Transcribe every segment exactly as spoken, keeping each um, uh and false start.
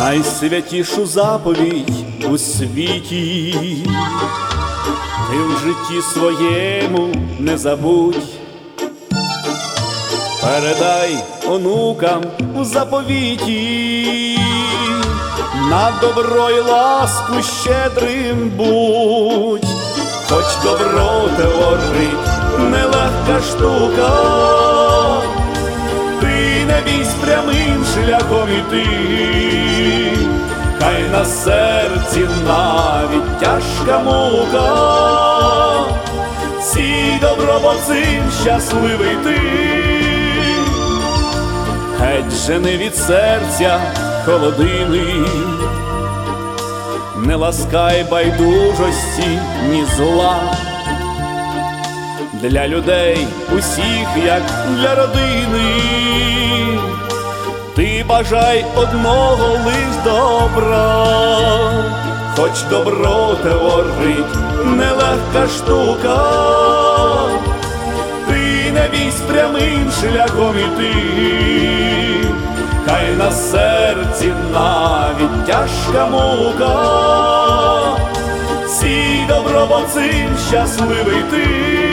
найсвятішу заповідь у світі, ти в житті своєму не забудь. Передай онукам у заповіті, на добро й ласку щедрим будь. Хоч добро творить нелегка штука, ти не бійсь прямим шляхом іти. Хай на серці навіть тяжка мука, сій добро, бо цим щасливий ти. Геть жени від серця холодини, не ласкай байдужості, ні зла. Для людей усіх, як для родини, ти бажай одного лиш добра. Хоч добро творить нелегка штука, ти не бійсь прямим шляхом іти. Хай на серці навіть тяжка мука, сій добро, бо цим щасливий ти.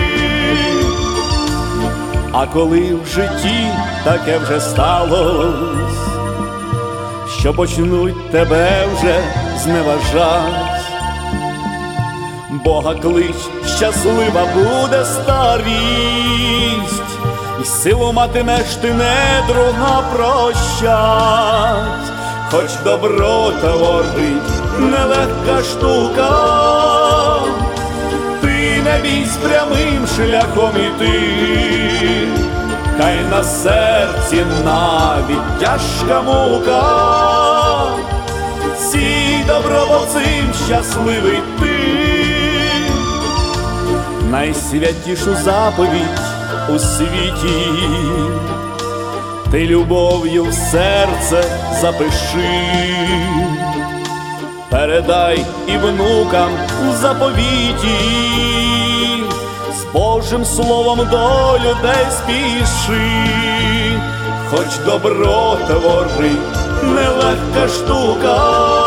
А коли в житті таке вже сталось, що почнуть тебе вже зневажать, Бога клич, щаслива буде старість, і силу матимеш ти недруга прощать. Хоч добро творить нелегка штука, ти не бійсь прямим шляхом іти. Хай на серці навіть тяжка мука, сій добро, бо цим щасливий ти. Найсвятішу заповідь у світі ти любов'ю в серце запиши. Передай і внукам у заповіті, з Божим словом до людей спіши. Хоч добро творить нелегка штука,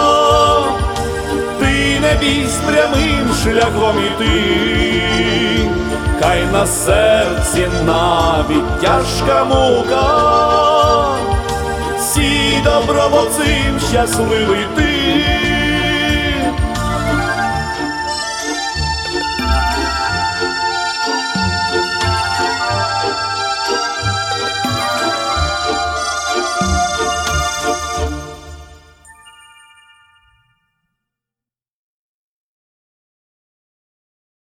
ти не бійсь прямим шляхом іти. Хай на серці навіть тяжка мука, сій добро, бо цим щасливий ти.